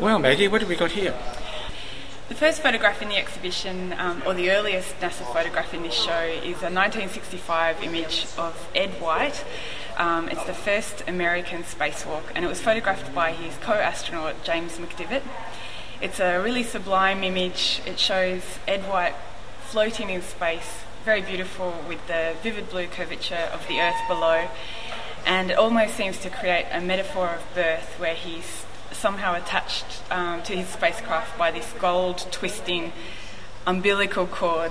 Well, Maggie, what have we got here? The first photograph in the exhibition, or the earliest NASA photograph in this show, is a 1965 image of Ed White. It's the first American spacewalk, and it was photographed by his co-astronaut James McDivitt. It's a really sublime image. It shows Ed White floating in space, very beautiful, with the vivid blue curvature of the Earth below, and it almost seems to create a metaphor of birth where he's somehow attached to his spacecraft by this gold twisting umbilical cord.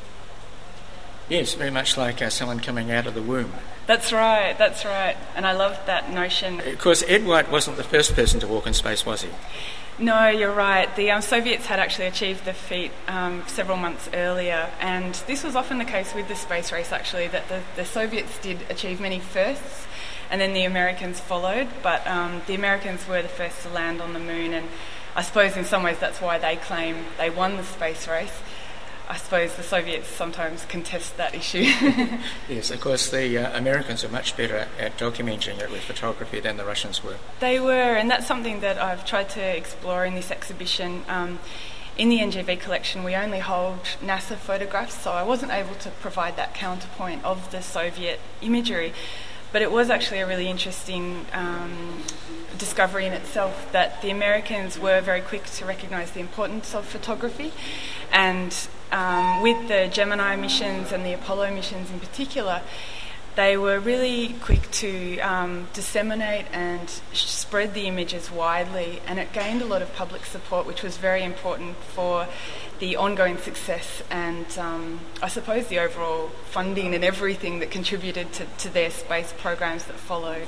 Yes, very much like someone coming out of the womb. That's right. And I love that notion. Of course, Ed White wasn't the first person to walk in space, was he? No, you're right. The Soviets had actually achieved the feat several months earlier, and this was often the case with the space race, actually, that the Soviets did achieve many firsts, and then the Americans followed, but the Americans were the first to land on the moon, and I suppose in some ways that's why they claim they won the space race. I suppose the Soviets sometimes contest that issue. Yes, of course, the Americans are much better at documenting it with photography than the Russians were. They were, and that's something that I've tried to explore in this exhibition. In the NGV collection, we only hold NASA photographs, so I wasn't able to provide that counterpoint of the Soviet imagery. But it was actually a really interesting discovery in itself that the Americans were very quick to recognise the importance of photography, and with the Gemini missions and the Apollo missions in particular, they were really quick to disseminate and spread the images widely, and it gained a lot of public support, which was very important for the ongoing success and I suppose the overall funding and everything that contributed to their space programs that followed.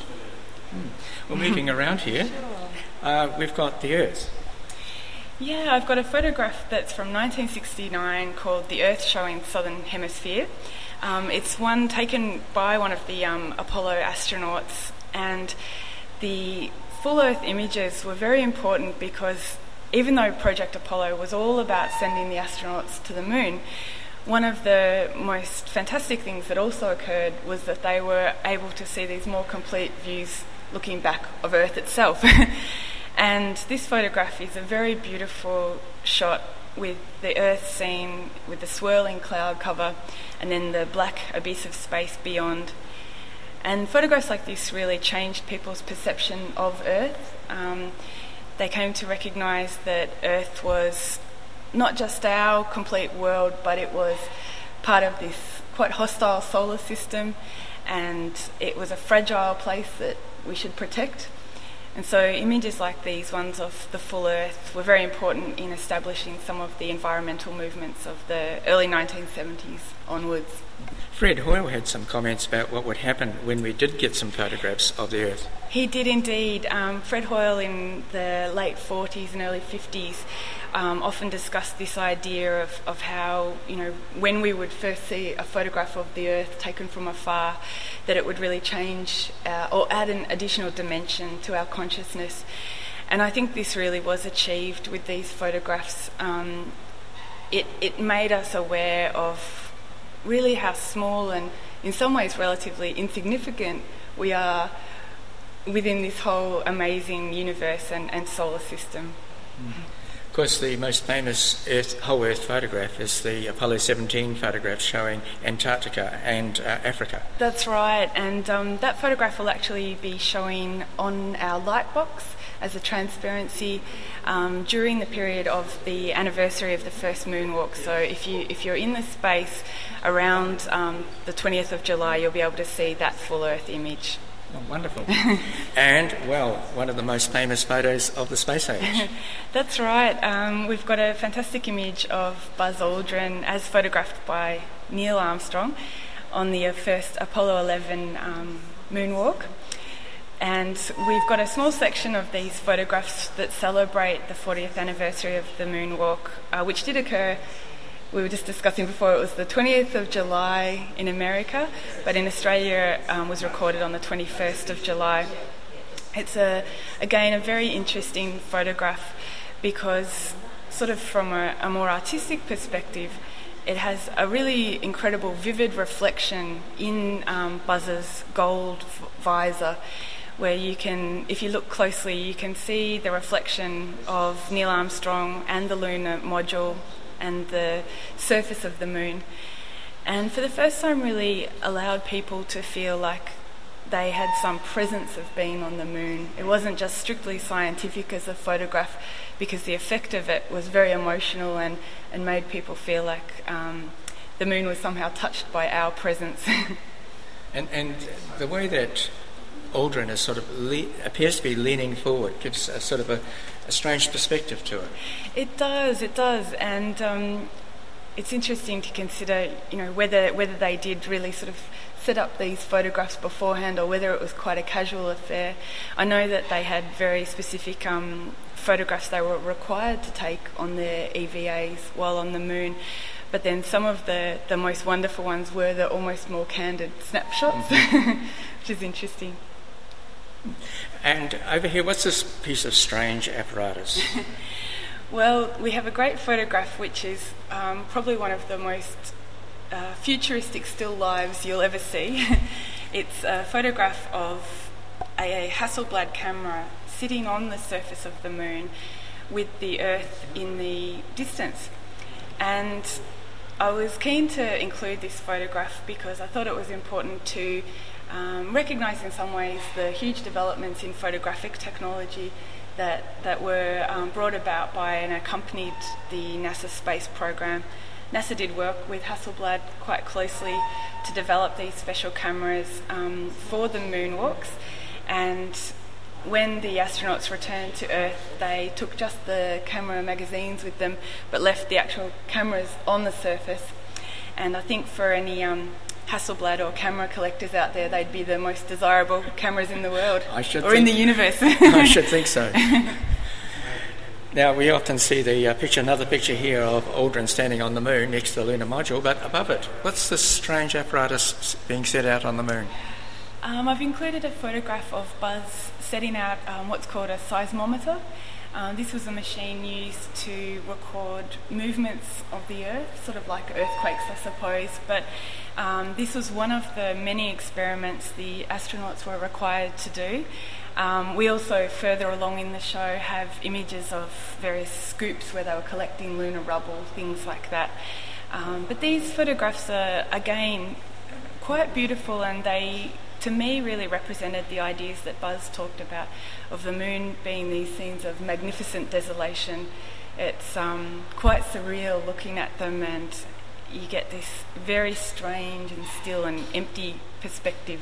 Well, moving around here, we've got the Earth. Yeah, I've got a photograph that's from 1969 called The Earth Showing Southern Hemisphere. It's one taken by one of the Apollo astronauts, and the full Earth images were very important because even though Project Apollo was all about sending the astronauts to the moon, one of the most fantastic things that also occurred was that they were able to see these more complete views looking back of Earth itself. And this photograph is a very beautiful shot with the Earth seen with the swirling cloud cover and then the black abyss of space beyond. And photographs like this really changed people's perception of Earth. They came to recognise that Earth was not just our complete world, but it was part of this quite hostile solar system, and it was a fragile place that we should protect. And so images like these ones of the full Earth were very important in establishing some of the environmental movements of the early 1970s onwards. Fred Hoyle had some comments about what would happen when we did get some photographs of the Earth. He did indeed. Fred Hoyle in the late 40s and early 50s often discussed this idea of how, when we would first see a photograph of the Earth taken from afar, that it would really change or add an additional dimension to our consciousness. And I think this really was achieved with these photographs. It made us aware of really how small and in some ways relatively insignificant we are within this whole amazing universe and solar system. Of course, the most famous whole Earth photograph is the Apollo 17 photograph showing Antarctica and Africa. That's right, and that photograph will actually be showing on our Lightbox as a transparency during the period of the anniversary of the first moonwalk. So if you're in the space around the 20th of July, you'll be able to see that full Earth image. Oh, wonderful. And, well, one of the most famous photos of the space age. That's right. We've got a fantastic image of Buzz Aldrin as photographed by Neil Armstrong on the first Apollo 11 moonwalk. And we've got a small section of these photographs that celebrate the 40th anniversary of the moonwalk, which did occur, we were just discussing before, it was the 20th of July in America, but in Australia was recorded on the 21st of July. It's, again, a very interesting photograph because sort of from a more artistic perspective, it has a really incredible vivid reflection in Buzz's gold visor, where you can, if you look closely, you can see the reflection of Neil Armstrong and the lunar module and the surface of the moon. And for the first time really allowed people to feel like they had some presence of being on the moon. It wasn't just strictly scientific as a photograph, because the effect of it was very emotional and made people feel like the moon was somehow touched by our presence. And the way that Aldrin is sort of appears to be leaning forward gives a sort of a strange perspective to it. It does, and it's interesting to consider, whether they did really sort of set up these photographs beforehand or whether it was quite a casual affair. I know that they had very specific photographs they were required to take on their EVAs while on the moon, but then some of the most wonderful ones were the almost more candid snapshots, which is interesting. And over here, what's this piece of strange apparatus? Well, we have a great photograph which is probably one of the most futuristic still lives you'll ever see. It's a photograph of a Hasselblad camera sitting on the surface of the moon with the Earth in the distance. And I was keen to include this photograph because I thought it was important to recognise in some ways the huge developments in photographic technology that were brought about by and accompanied the NASA space program. NASA did work with Hasselblad quite closely to develop these special cameras for the moonwalks, and when the astronauts returned to Earth, they took just the camera magazines with them but left the actual cameras on the surface. And I think for any Hasselblad or camera collectors out there, they'd be the most desirable cameras in the world, in the universe. I should think so. Now, we often see another picture here of Aldrin standing on the moon next to the lunar module, but above it, what's this strange apparatus being set out on the moon? I've included a photograph of Buzz setting out what's called a seismometer. This was a machine used to record movements of the Earth, sort of like earthquakes, I suppose, but this was one of the many experiments the astronauts were required to do. We also, further along in the show, have images of various scoops where they were collecting lunar rubble, things like that. But these photographs are, again, quite beautiful, and they, to me, really represented the ideas that Buzz talked about, of the moon being these scenes of magnificent desolation. It's quite surreal looking at them, and you get this very strange and still and empty perspective.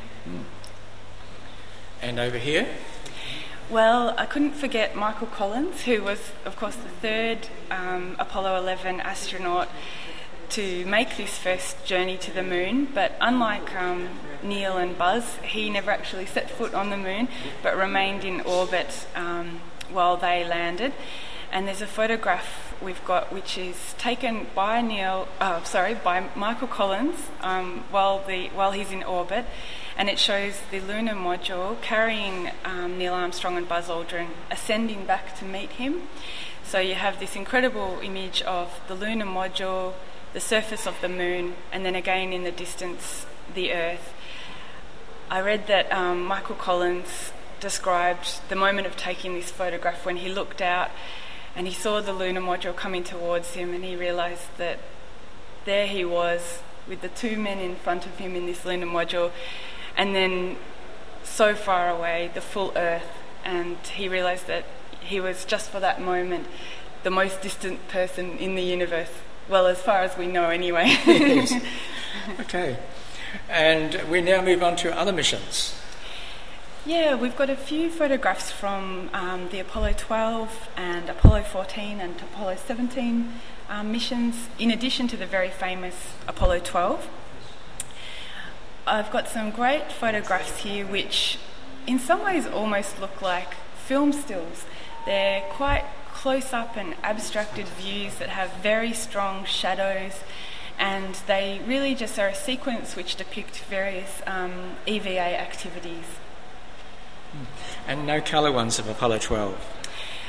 And over here? Well, I couldn't forget Michael Collins, who was, of course, the third Apollo 11 astronaut to make this first journey to the moon. But unlike Neil and Buzz, he never actually set foot on the moon, but remained in orbit while they landed. And there's a photograph we've got which is taken by Michael Collins while he's in orbit, and it shows the lunar module carrying Neil Armstrong and Buzz Aldrin ascending back to meet him. So you have this incredible image of the lunar module, the surface of the moon, and then again in the distance, the Earth. I read that Michael Collins described the moment of taking this photograph when he looked out and he saw the lunar module coming towards him, and he realised that there he was with the two men in front of him in this lunar module, and then so far away, the full Earth, and he realised that he was, just for that moment, the most distant person in the universe. Well, as far as we know anyway. Yes. Okay. And we now move on to other missions. Yeah, we've got a few photographs from the Apollo 12 and Apollo 14 and Apollo 17 missions, in addition to the very famous Apollo 12. I've got some great photographs here which in some ways almost look like film stills. They're quite close-up and abstracted views that have very strong shadows, and they really just are a sequence which depict various EVA activities. And no colour ones of Apollo 12?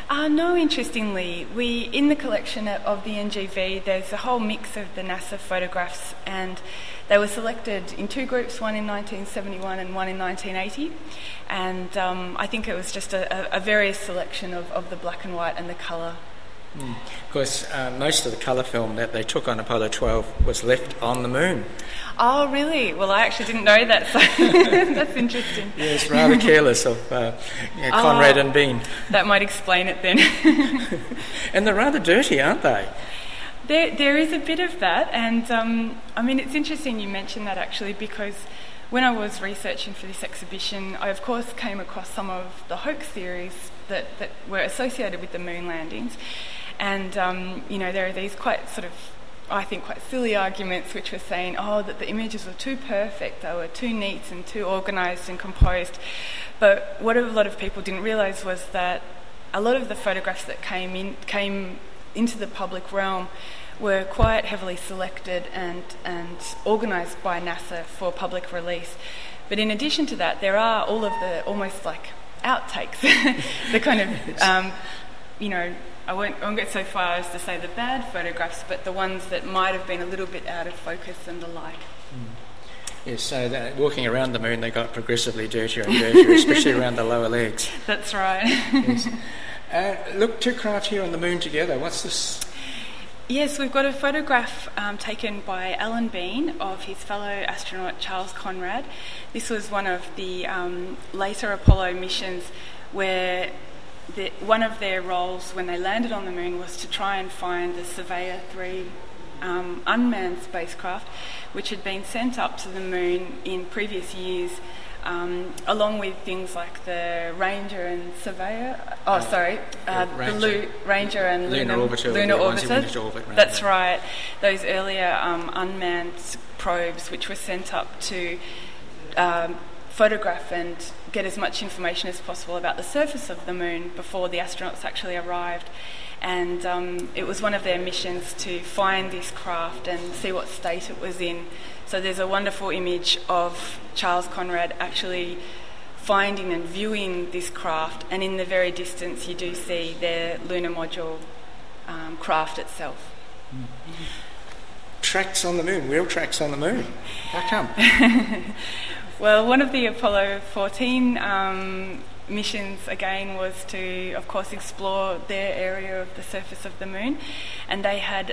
No, interestingly, in the collection of the NGV, there's a whole mix of the NASA photographs, and they were selected in two groups, one in 1971 and one in 1980. And I think it was just a various selection of the black and white and the colour. Of course, most of the colour film that they took on Apollo 12 was left on the moon. Oh, really? Well, I actually didn't know that, so that's interesting. Yes, rather careless of Conrad and Bean. That might explain it then. And they're rather dirty, aren't they? There is a bit of that, and I mean, it's interesting you mentioned that actually, because when I was researching for this exhibition, I of course came across some of the hoax theories that were associated with the moon landings. And, there are these quite sort of, I think, quite silly arguments which were saying, that the images were too perfect, they were too neat and too organised and composed. But what a lot of people didn't realise was that a lot of the photographs that came into the public realm were quite heavily selected and organised by NASA for public release. But in addition to that, there are all of the almost like outtakes, the kind of, I won't get so far as to say the bad photographs, but the ones that might have been a little bit out of focus and the like. Yes, so walking around the moon, they got progressively dirtier and dirtier, especially around the lower legs. That's right. Yes. Look, two craft here on the moon together. What's this? Yes, we've got a photograph taken by Alan Bean of his fellow astronaut Charles Conrad. This was one of the later Apollo missions where one of their roles when they landed on the moon was to try and find the Surveyor 3 unmanned spacecraft, which had been sent up to the moon in previous years, along with things like the Ranger and Surveyor. The Ranger and Lunar Orbiter. That's right. Those earlier unmanned probes, which were sent up to photograph and get as much information as possible about the surface of the moon before the astronauts actually arrived. And it was one of their missions to find this craft and see what state it was in. So there's a wonderful image of Charles Conrad actually finding and viewing this craft, and in the very distance you do see their lunar module craft itself. Tracks on the moon, wheel tracks on the moon. How come? Well, one of the Apollo 14 missions, again, was to, of course, explore their area of the surface of the moon, and they had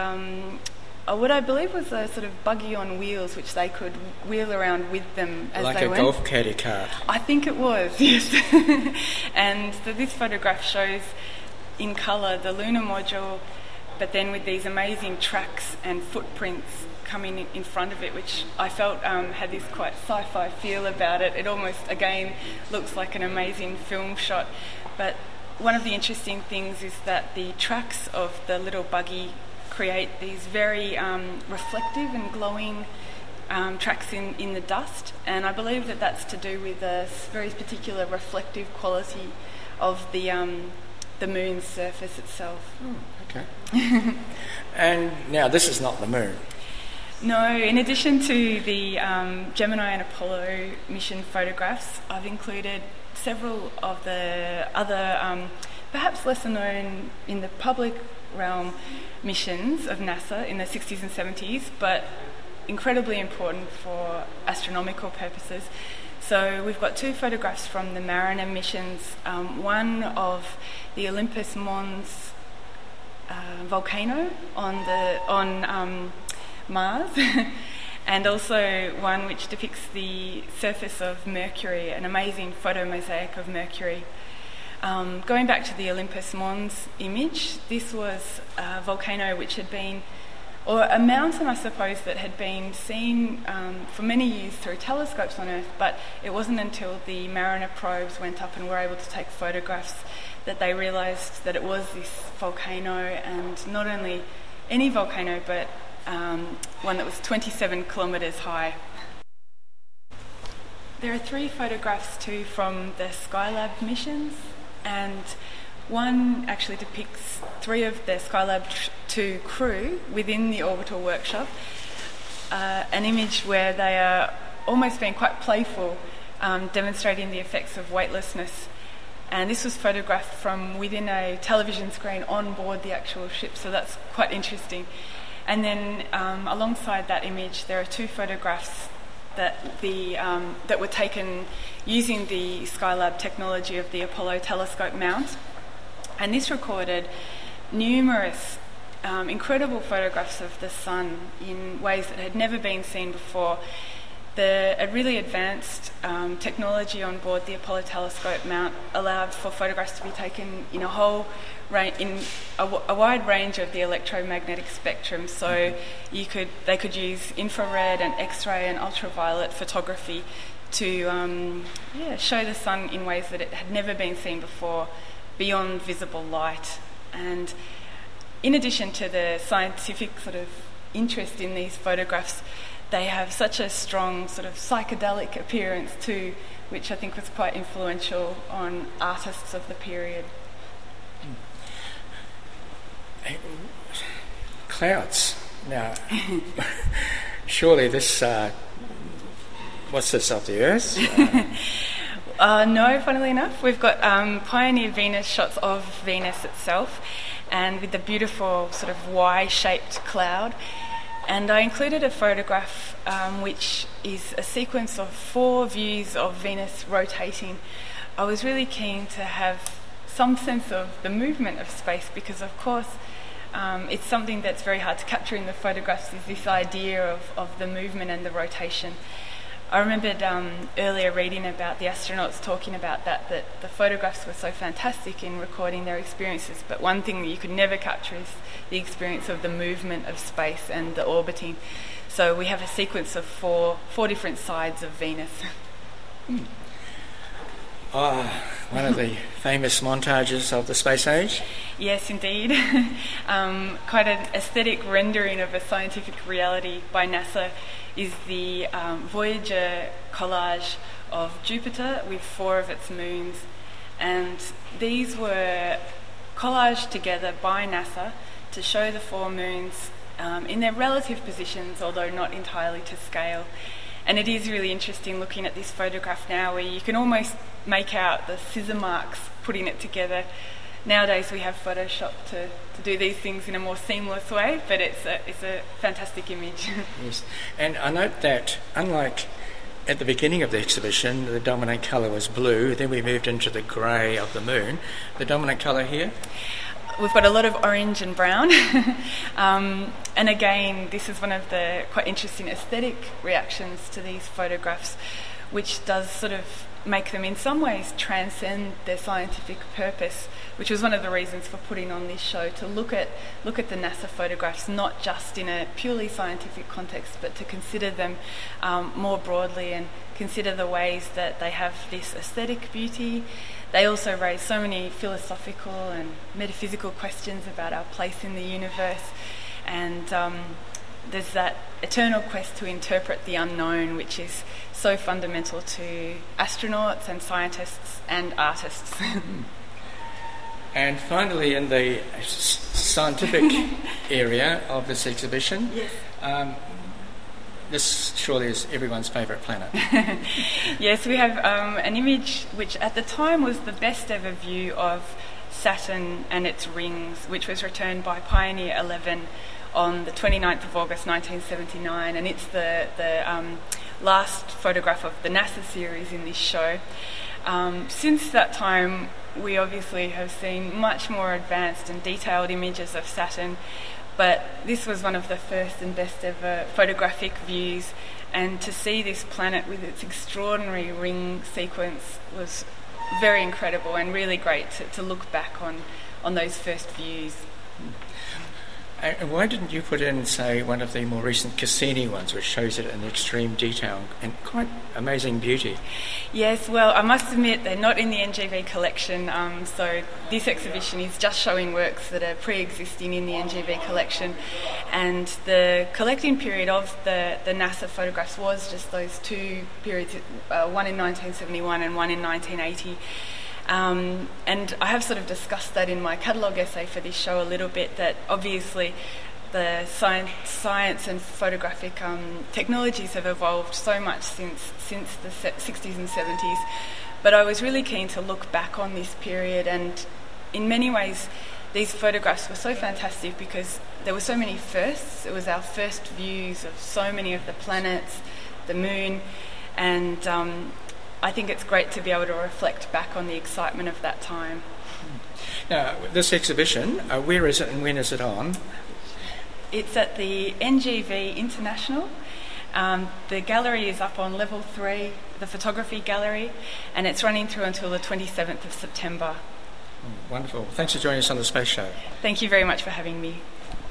what I believe was a sort of buggy on wheels, which they could wheel around with them as they went. Like a golf caddy cart. I think it was, yes. And so this photograph shows in colour the lunar module, but then with these amazing tracks and footprints coming in front of it, which I felt had this quite sci-fi feel about it. It almost, again, looks like an amazing film shot. But one of the interesting things is that the tracks of the little buggy create these very reflective and glowing tracks in the dust, and I believe that that's to do with a very particular reflective quality of the moon's surface itself. Okay. And now this is not the moon. No, in addition to the Gemini and Apollo mission photographs, I've included several of the other, perhaps lesser known in the public realm, missions of NASA in the 60s and 70s, but incredibly important for astronomical purposes. So we've got two photographs from the Mariner missions, one of the Olympus Mons volcano on Mars, and also one which depicts the surface of Mercury, an amazing photo mosaic of Mercury. Going back to the Olympus Mons image, this was a volcano which had been, or a mountain I suppose, that had been seen for many years through telescopes on Earth, but it wasn't until the Mariner probes went up and were able to take photographs that they realised that it was this volcano, and not only any volcano, but one that was 27 kilometres high. There are three photographs too from the Skylab missions, and one actually depicts three of the Skylab 2 crew within the orbital workshop, an image where they are almost being quite playful, demonstrating the effects of weightlessness. And this was photographed from within a television screen on board the actual ship, so that's quite interesting. And then alongside that image, there are two photographs that were taken using the Skylab technology of the Apollo telescope mount. And this recorded numerous incredible photographs of the sun in ways that had never been seen before. A really advanced technology on board the Apollo telescope mount allowed for photographs to be taken in a wide range of the electromagnetic spectrum. So they could use infrared and X-ray and ultraviolet photography to show the sun in ways that it had never been seen before, beyond visible light. And in addition to the scientific sort of interest in these photographs, they have such a strong sort of psychedelic appearance too, which I think was quite influential on artists of the period. Clouds. Now, surely this, what's this, of the Earth? No, funnily enough. We've got Pioneer Venus shots of Venus itself, and with the beautiful sort of Y-shaped cloud. And I included a photograph which is a sequence of 4 views of Venus rotating. I was really keen to have some sense of the movement of space because, of course, it's something that's very hard to capture in the photographs, is this idea of the movement and the rotation. I remembered earlier reading about the astronauts talking about that the photographs were so fantastic in recording their experiences, but one thing that you could never capture is the experience of the movement of space and the orbiting. So we have a sequence of four different sides of Venus. One of the famous montages of the space age? Yes, indeed. Quite an aesthetic rendering of a scientific reality by NASA is the Voyager collage of Jupiter with 4 of its moons. And these were collaged together by NASA to show the 4 moons in their relative positions, although not entirely to scale. And it is really interesting looking at this photograph now, where you can almost make out the scissor marks putting it together. Nowadays we have Photoshop to do these things in a more seamless way, but it's a fantastic image. Yes, and I note that unlike at the beginning of the exhibition, the dominant colour was blue, then we moved into the grey of the moon. The dominant colour here? We've got a lot of orange and brown. And again, this is one of the quite interesting aesthetic reactions to these photographs, which does sort of make them in some ways transcend their scientific purpose, which was one of the reasons for putting on this show, to look at the NASA photographs not just in a purely scientific context, but to consider them more broadly and consider the ways that they have this aesthetic beauty. They also raise so many philosophical and metaphysical questions about our place in the universe, and there's that eternal quest to interpret the unknown, which is so fundamental to astronauts and scientists and artists. And finally, in the scientific area of this exhibition, yes. This surely is everyone's favourite planet. Yes, we have an image which at the time was the best ever view of Saturn and its rings, which was returned by Pioneer 11 on the 29th of August 1979, and it's the last photograph of the NASA series in this show. Since that time, we obviously have seen much more advanced and detailed images of Saturn, but this was one of the first and best ever photographic views, and to see this planet with its extraordinary ring sequence was very incredible and really great to look back on those first views. And why didn't you put in, say, one of the more recent Cassini ones, which shows it in extreme detail and quite amazing beauty? Yes, well, I must admit they're not in the NGV collection, so this exhibition is just showing works that are pre-existing in the NGV collection, and the collecting period of the NASA photographs was just those 2 periods, one in 1971 and one in 1980. And I have sort of discussed that in my catalogue essay for this show a little bit, that obviously the science and photographic technologies have evolved so much since the 60s and 70s, But I was really keen to look back on this period, and in many ways these photographs were so fantastic because there were so many firsts. It was our first views of so many of the planets, the moon, and I think it's great to be able to reflect back on the excitement of that time. Now, this exhibition, where is it and when is it on? It's at the NGV International. The gallery is up on level 3, the photography gallery, and it's running through until the 27th of September. Wonderful. Thanks for joining us on the Space Show. Thank you very much for having me.